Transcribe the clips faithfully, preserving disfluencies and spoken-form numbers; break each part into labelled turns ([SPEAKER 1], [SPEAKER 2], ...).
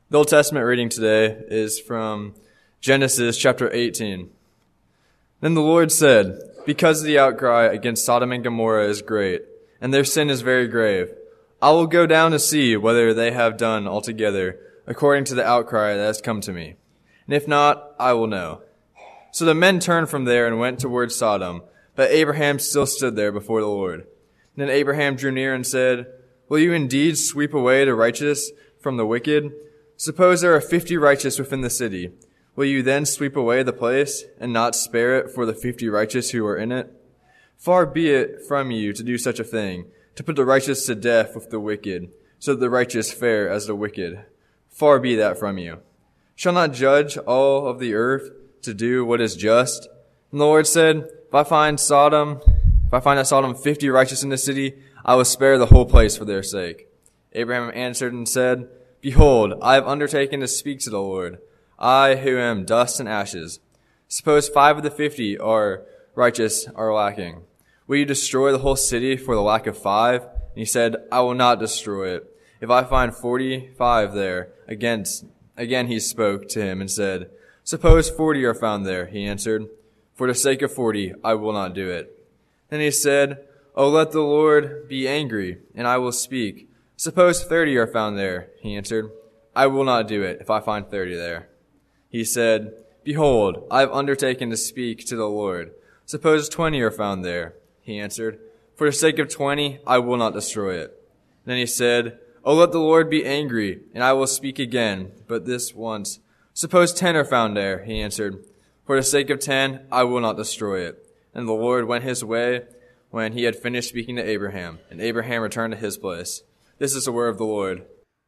[SPEAKER 1] The Old Testament reading today is from Genesis chapter eighteen. Then the Lord said, because the outcry against Sodom and Gomorrah is great, and their sin is very grave, I will go down to see whether they have done altogether according to the outcry that has come to me. And if not, I will know. So the men turned from there and went towards Sodom, but Abraham still stood there before the Lord. Then Abraham drew near and said, will you indeed sweep away the righteous from the wicked? Suppose there are fifty righteous within the city. Will you then sweep away the place and not spare it for the fifty righteous who are in it? Far be it from you to do such a thing, to put the righteous to death with the wicked, so that the righteous fare as the wicked. Far be that from you. Shall not judge all of the earth to do what is just? And the Lord said, if I find Sodom, if I find at Sodom fifty righteous in the city, I will spare the whole place for their sake. Abraham answered and said, behold, I have undertaken to speak to the Lord, I who am dust and ashes. Suppose five of the fifty are righteous are lacking. Will you destroy the whole city for the lack of five? And he said, I will not destroy it. If I find forty-five there, against, again he spoke to him and said, suppose forty are found there. He answered, for the sake of forty, I will not do it. Then he said, oh, let the Lord be angry, and I will speak. Suppose thirty are found there. He answered, I will not do it if I find thirty there. He said, behold, I have undertaken to speak to the Lord. Suppose twenty are found there. He answered, for the sake of twenty, I will not destroy it. Then he said, oh, let the Lord be angry, and I will speak again, but this once. Suppose ten are found there. He answered, for the sake of ten, I will not destroy it. And the Lord went his way when he had finished speaking to Abraham, and Abraham returned to his place. This is the word of the Lord.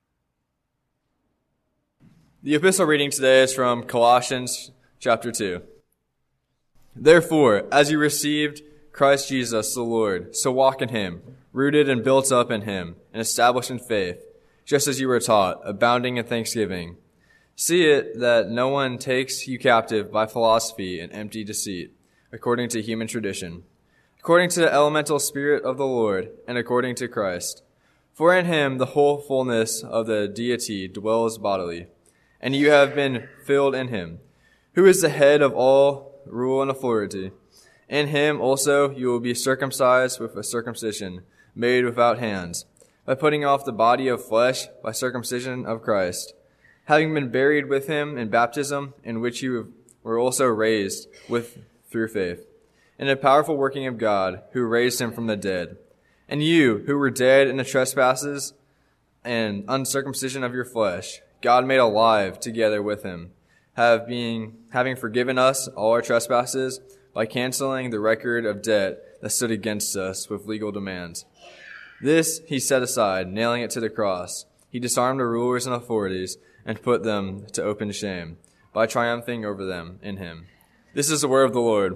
[SPEAKER 1] The epistle reading today is from Colossians chapter two. Therefore, as you received Christ Jesus the Lord, so walk in him, rooted and built up in him, and established in faith, just as you were taught, abounding in thanksgiving. See it that no one takes you captive by philosophy and empty deceit, according to human tradition, according to the elemental Spirit of the Lord, and according to Christ. For in him the whole fullness of the deity dwells bodily, and you have been filled in him, who is the head of all rule and authority. In him also you will be circumcised with a circumcision made without hands, by putting off the body of flesh by circumcision of Christ, having been buried with him in baptism, in which you were also raised with through faith, in a powerful working of God, who raised him from the dead. And you, who were dead in the trespasses and uncircumcision of your flesh, God made alive together with him, have being, having forgiven us all our trespasses by canceling the record of debt that stood against us with legal demands. This he set aside, nailing it to the cross. He disarmed the rulers and authorities and put them to open shame by triumphing over them in him. This is the word of the Lord.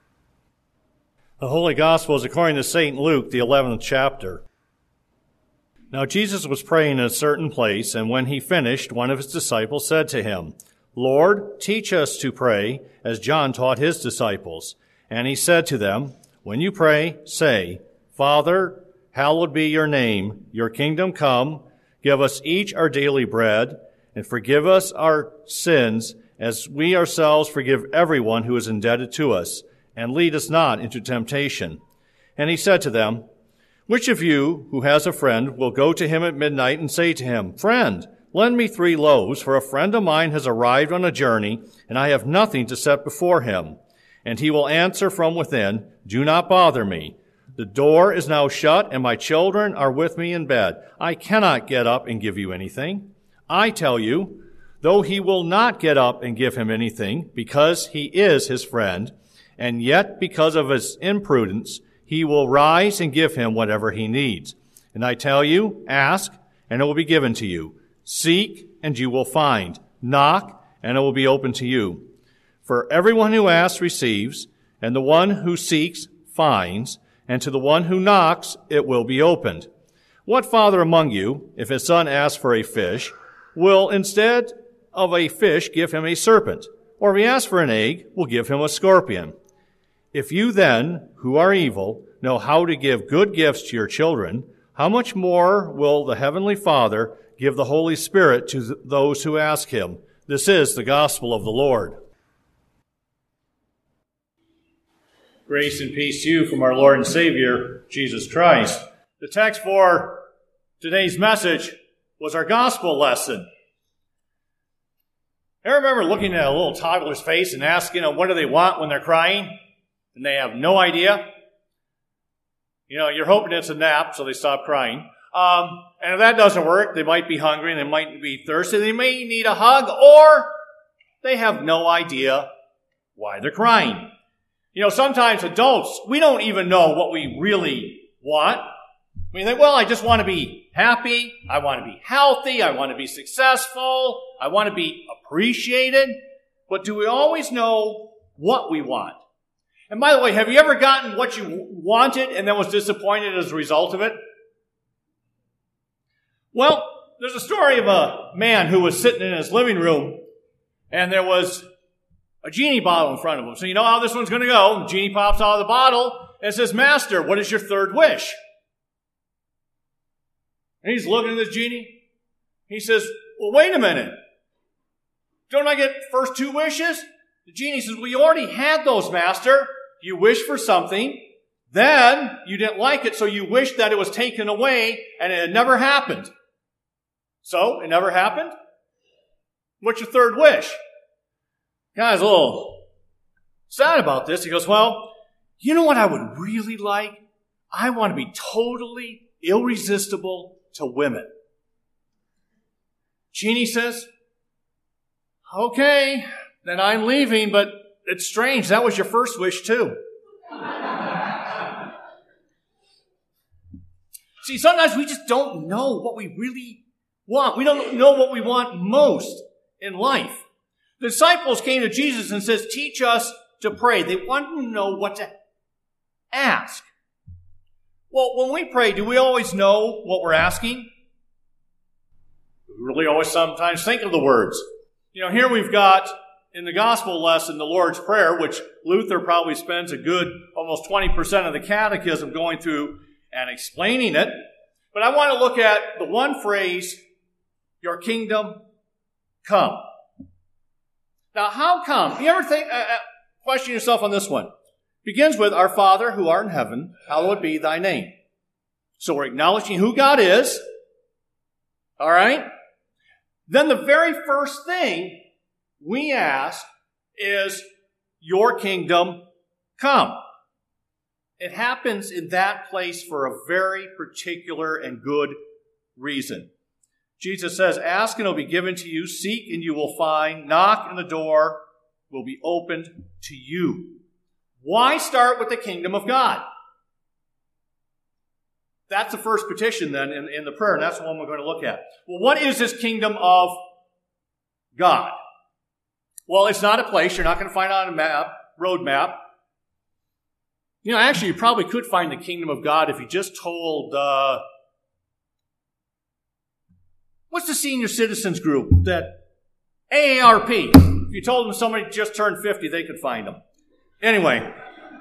[SPEAKER 2] The Holy Gospel is according to Saint Luke, the eleventh chapter. Now Jesus was praying in a certain place, and when he finished, one of his disciples said to him, Lord, teach us to pray, as John taught his disciples. And he said to them, when you pray, say, Father, hallowed be your name, your kingdom come, give us each our daily bread, and forgive us our sins, as we ourselves forgive everyone who is indebted to us, and lead us not into temptation. And he said to them, which of you who has a friend will go to him at midnight and say to him, Friend, lend me three loaves, for a friend of mine has arrived on a journey, and I have nothing to set before him. And he will answer from within, Do not bother me. The door is now shut, and my children are with me in bed. I cannot get up and give you anything. I tell you, though he will not get up and give him anything, because he is his friend, and yet because of his imprudence, he will rise and give him whatever he needs. And I tell you, ask, and it will be given to you. Seek, and you will find. Knock, and it will be open to you. For everyone who asks receives, and the one who seeks finds, and to the one who knocks it will be opened. What father among you, if his son asks for a fish, will instead of a fish give him a serpent? Or if he asks for an egg, will give him a scorpion? If you then, who are evil, know how to give good gifts to your children, how much more will the Heavenly Father give the Holy Spirit to th- those who ask him. This is the gospel of the Lord. Grace and peace to you from our Lord and Savior, Jesus Christ. The text for today's message was our gospel lesson. I remember looking at a little toddler's face and asking them what do they want when they're crying, and they have no idea. You know, you're hoping it's a nap, so they stop crying. Um, and if that doesn't work, they might be hungry and they might be thirsty. They may need a hug, or they have no idea why they're crying. You know, sometimes adults, we don't even know what we really want. We think, well, I just want to be happy. I want to be healthy. I want to be successful. I want to be appreciated. But do we always know what we want? And by the way, have you ever gotten what you wanted and then was disappointed as a result of it? Well, there's a story of a man who was sitting in his living room and there was a genie bottle in front of him. So you know how this one's going to go. The genie pops out of the bottle and says, "Master, what is your third wish?" And he's looking at this genie. He says, "Well, wait a minute. Don't I get first two wishes?" The genie says, "Well, you already had those, Master. You wished for something. Then you didn't like it, so you wished that it was taken away, and it had never happened. So, it never happened? What's your third wish?" Guy's a little sad about this. He goes, "Well, you know what I would really like? I want to be totally irresistible to women." Genie says, "Okay, then I'm leaving, but it's strange. That was your first wish, too." See, sometimes we just don't know what we really want. We don't know what we want most in life. The disciples came to Jesus and says, "Teach us to pray." They wanted to know what to ask. Well, when we pray, do we always know what we're asking? We really always sometimes think of the words. You know, here we've got in the gospel lesson the Lord's Prayer, which Luther probably spends a good almost twenty percent of the catechism going through and explaining it. But I want to look at the one phrase, "Your kingdom come." Now, how come? You ever think, uh, uh, question yourself on this one. Begins with, "Our Father who art in heaven, hallowed be thy name." So we're acknowledging who God is. All right? Then the very first thing we ask is, "Your kingdom come." It happens in that place for a very particular and good reason. Jesus says, "Ask and it will be given to you. Seek and you will find. Knock and the door will be opened to you." Why start with the kingdom of God? That's the first petition then in, in the prayer, and that's the one we're going to look at. Well, what is this kingdom of God? Well, it's not a place. You're not going to find it on a map, road map. You know, actually, you probably could find the kingdom of God if you just told, uh, what's the senior citizens group? That A A R P. If you told them somebody just turned fifty, they could find them. Anyway.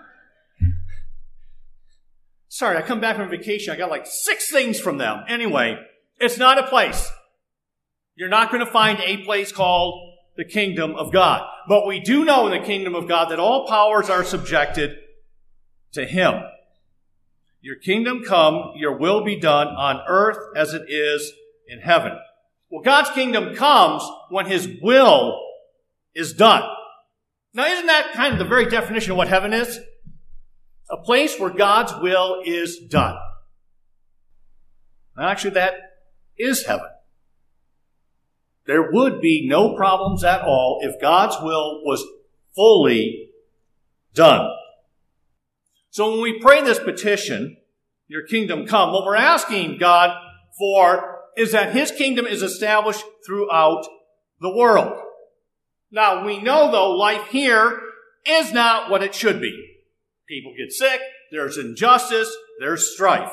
[SPEAKER 2] Sorry, I come back from vacation. I got like six things from them. Anyway, it's not a place. You're not going to find a place called the kingdom of God. But we do know in the kingdom of God that all powers are subjected to Him. Your kingdom come, your will be done on earth as it is in heaven. Well, God's kingdom comes when His will is done. Now, isn't that kind of the very definition of what heaven is? A place where God's will is done. Actually, that is heaven. There would be no problems at all if God's will was fully done. So when we pray this petition, "Your kingdom come," what we're asking God for is that His kingdom is established throughout the world. Now, we know, though, life here is not what it should be. People get sick, there's injustice, there's strife.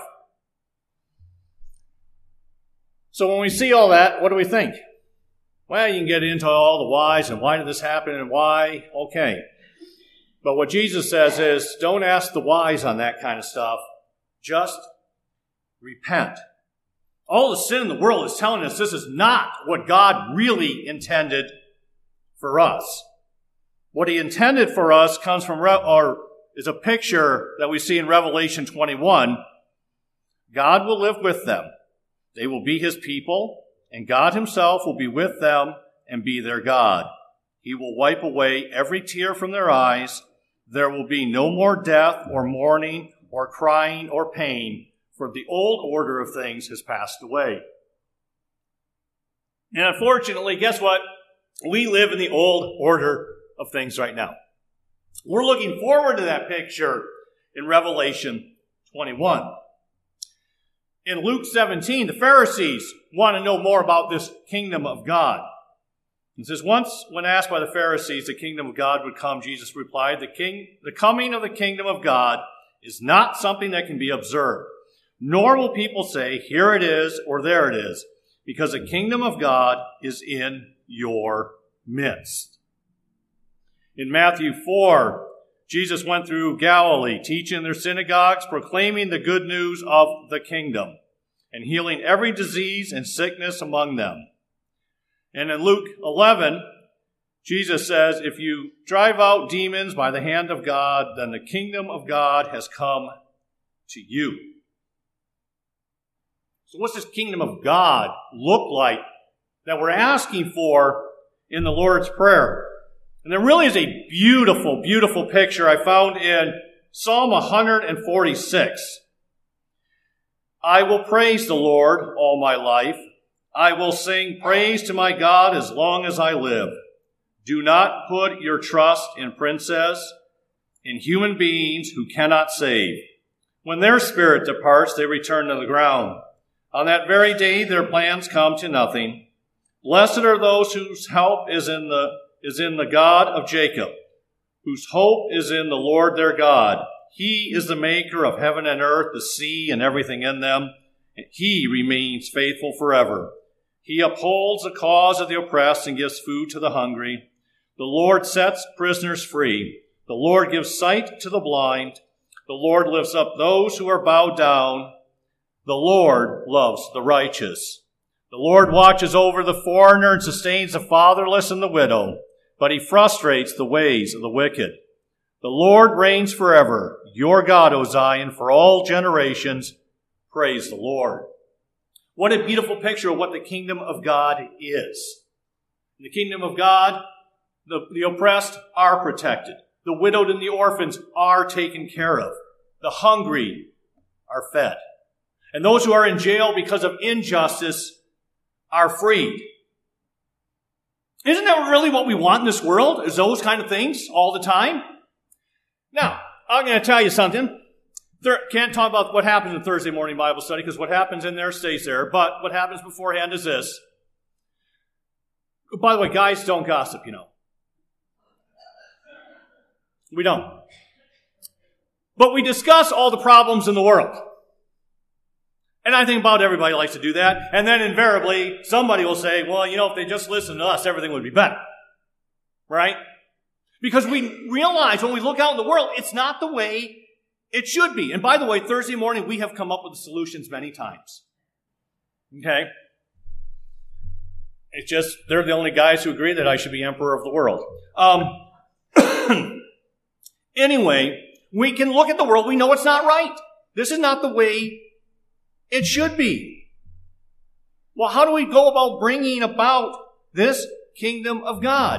[SPEAKER 2] So when we see all that, what do we think? Well, you can get into all the whys and why did this happen and why. Okay. But what Jesus says is, don't ask the whys on that kind of stuff. Just repent. All the sin in the world is telling us this is not what God really intended for us. What he intended for us comes from, or is a picture that we see in Revelation twenty-one. God will live with them. They will be his people, and God himself will be with them and be their God. He will wipe away every tear from their eyes. There will be no more death or mourning or crying or pain, for the old order of things has passed away. And unfortunately, guess what? We live in the old order of things right now. We're looking forward to that picture in Revelation twenty-one. In Luke seventeen, the Pharisees want to know more about this kingdom of God. It says, once when asked by the Pharisees the kingdom of God would come, Jesus replied, the king, the coming of the kingdom of God is not something that can be observed, nor will people say, here it is or there it is, because the kingdom of God is in your midst. In Matthew four, Jesus went through Galilee, teaching in their synagogues, proclaiming the good news of the kingdom, and healing every disease and sickness among them. And in Luke eleven, Jesus says, if you drive out demons by the hand of God, then the kingdom of God has come to you. So what's this kingdom of God look like that we're asking for in the Lord's Prayer? And there really is a beautiful, beautiful picture I found in Psalm one forty-six. I will praise the Lord all my life. I will sing praise to my God as long as I live. Do not put your trust in princes, in human beings who cannot save. When their spirit departs, they return to the ground. On that very day, their plans come to nothing. Blessed are those whose help is in the is in the God of Jacob, whose hope is in the Lord their God. He is the maker of heaven and earth, the sea, and everything in them. He remains faithful forever. He upholds the cause of the oppressed and gives food to the hungry. The Lord sets prisoners free. The Lord gives sight to the blind. The Lord lifts up those who are bowed down. The Lord loves the righteous. The Lord watches over the foreigner and sustains the fatherless and the widow, but he frustrates the ways of the wicked. The Lord reigns forever. Your God, O Zion, for all generations. Praise the Lord. What a beautiful picture of what the kingdom of God is. In the kingdom of God, the, the oppressed are protected. The widowed and the orphans are taken care of. The hungry are fed. And those who are in jail because of injustice are freed. Isn't that really what we want in this world? Is those kind of things all the time? Now, I'm going to tell you something. There, can't talk about what happens in Thursday morning Bible study because what happens in there stays there. But what happens beforehand is this. By the way, guys don't gossip, you know. We don't. But we discuss all the problems in the world. And I think about everybody likes to do that. And then invariably, somebody will say, well, you know, if they just listen to us, everything would be better. Right? Because we realize when we look out in the world, it's not the way it should be. And by the way, Thursday morning, we have come up with the solutions many times. Okay? It's just, they're the only guys who agree that I should be emperor of the world. Um, anyway, we can look at the world. We know it's not right. This is not the way it should be. Well, how do we go about bringing about this kingdom of God?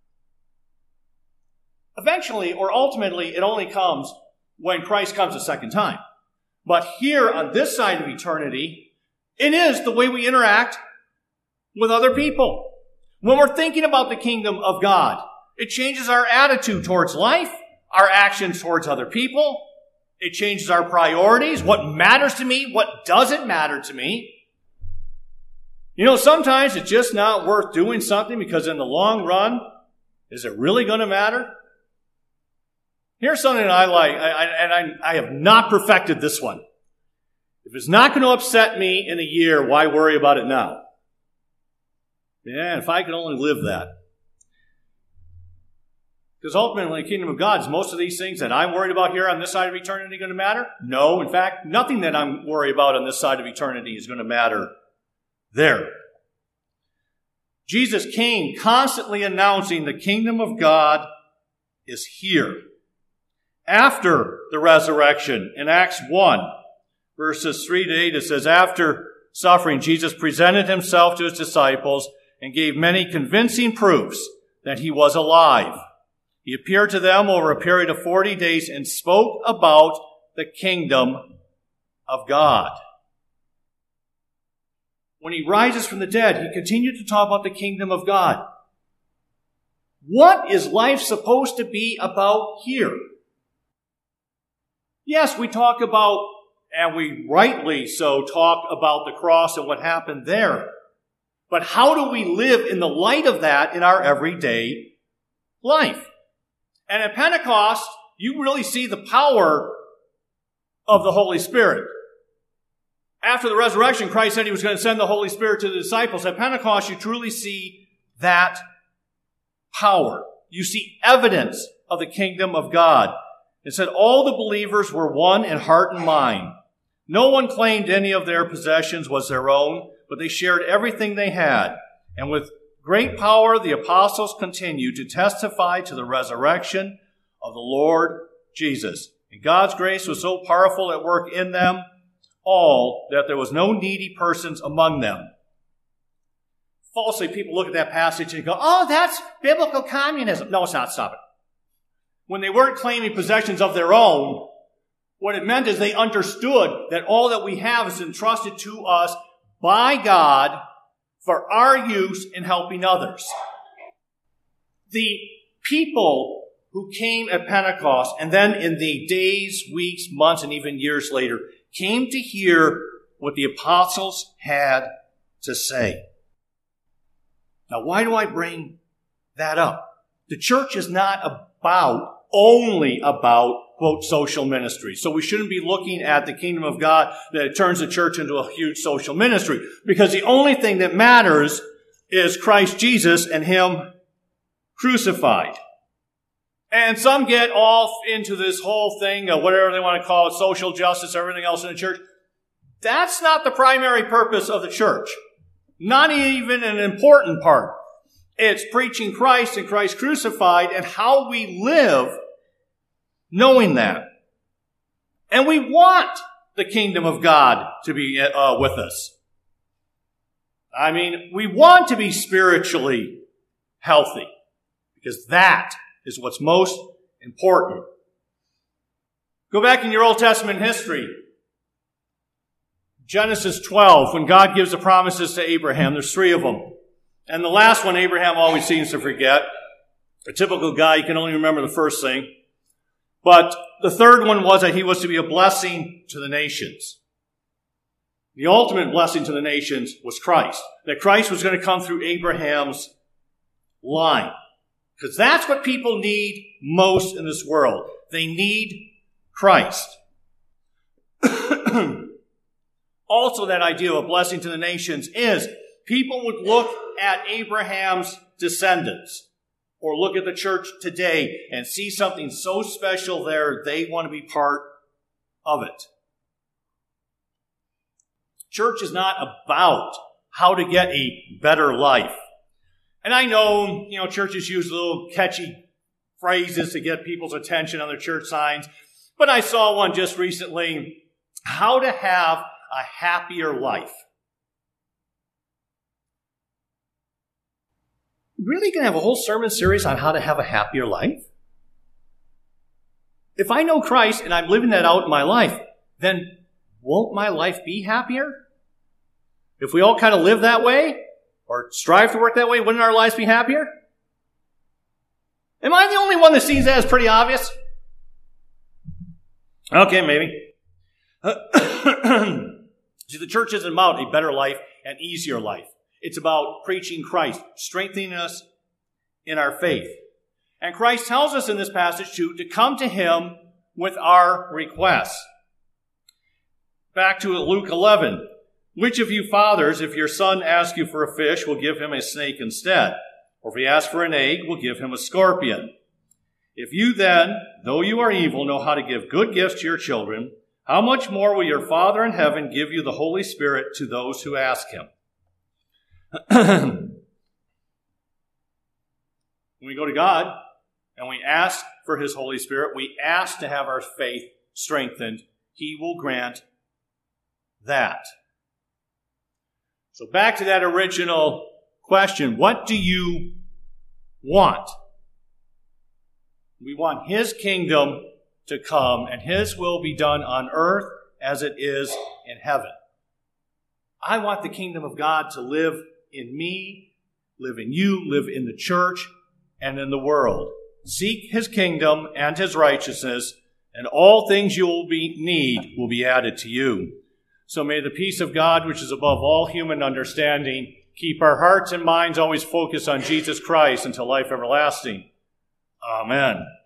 [SPEAKER 2] Eventually, or ultimately, it only comes when Christ comes a second time. But here on this side of eternity, it is the way we interact with other people. When we're thinking about the kingdom of God, it changes our attitude towards life, our actions towards other people. It changes our priorities, what matters to me, what doesn't matter to me. You know, sometimes it's just not worth doing something because in the long run, is it really going to matter? Here's something that I like, I, I, and I, I have not perfected this one. If it's not going to upset me in a year, why worry about it now? Yeah, if I could only live that. Because ultimately, the kingdom of God is most of these things that I'm worried about here on this side of eternity going to matter? No, in fact, nothing that I'm worried about on this side of eternity is going to matter there. Jesus came constantly announcing the kingdom of God is here. After the resurrection, in Acts one, verses three to eight, it says, after suffering, Jesus presented himself to his disciples and gave many convincing proofs that he was alive. He appeared to them over a period of forty days and spoke about the kingdom of God. When he rises from the dead, he continued to talk about the kingdom of God. What is life supposed to be about here? Yes, we talk about, and we rightly so talk about the cross and what happened there. But how do we live in the light of that in our everyday life? And at Pentecost, you really see the power of the Holy Spirit. After the resurrection, Christ said he was going to send the Holy Spirit to the disciples. At Pentecost, you truly see that power. You see evidence of the kingdom of God. It said all the believers were one in heart and mind. No one claimed any of their possessions was their own, but they shared everything they had. And with great power, the apostles continued to testify to the resurrection of the Lord Jesus. And God's grace was so powerful at work in them all that there was no needy persons among them. Falsely, people look at that passage and go, oh, that's biblical communism. No, it's not. Stop it. When they weren't claiming possessions of their own, what it meant is they understood that all that we have is entrusted to us by God for our use in helping others. The people who came at Pentecost, and then in the days, weeks, months, and even years later, came to hear what the apostles had to say. Now, why do I bring that up? The church is not about, only about, quote, social ministry. So we shouldn't be looking at the kingdom of God that it turns the church into a huge social ministry. Because the only thing that matters is Christ Jesus and him crucified. And some get off into this whole thing of whatever they want to call it, social justice, everything else in the church. That's not the primary purpose of the church. Not even an important part. It's preaching Christ and Christ crucified and how we live knowing that. And we want the kingdom of God to be uh, with us. I mean, we want to be spiritually healthy because that is what's most important. Go back in your Old Testament history. Genesis twelve, when God gives the promises to Abraham, there's three of them. And the last one, Abraham always seems to forget. A typical guy, you can only remember the first thing. But the third one was that he was to be a blessing to the nations. The ultimate blessing to the nations was Christ. That Christ was going to come through Abraham's line. Because that's what people need most in this world. They need Christ. Also, that idea of a blessing to the nations is people would look at Abraham's descendants or look at the church today and see something so special there, they want to be part of it. Church is not about how to get a better life. And I know, you know, churches use little catchy phrases to get people's attention on their church signs. But I saw one just recently, how to have a happier life. Really going to have a whole sermon series on how to have a happier life? If I know Christ and I'm living that out in my life, then won't my life be happier? If we all kind of live that way, or strive to work that way, wouldn't our lives be happier? Am I the only one that sees that as pretty obvious? Okay, maybe. See, the church isn't about a better life, an easier life. It's about preaching Christ, strengthening us in our faith. And Christ tells us in this passage, too, to come to him with our requests. Back to Luke eleven. Which of you fathers, if your son asks you for a fish, will give him a snake instead? Or if he asks for an egg, will give him a scorpion? If you then, though you are evil, know how to give good gifts to your children, how much more will your Father in heaven give you the Holy Spirit to those who ask him? When we go to God and we ask for his Holy Spirit, we ask to have our faith strengthened. He will grant that. So back to that original question, what do you want? We want his kingdom to come and his will be done on earth as it is in heaven. I want the kingdom of God to live in me, live in you, live in the church, and in the world. Seek his kingdom and his righteousness, and all things you will be, need will be added to you. So may the peace of God, which is above all human understanding, keep our hearts and minds always focused on Jesus Christ until life everlasting. Amen.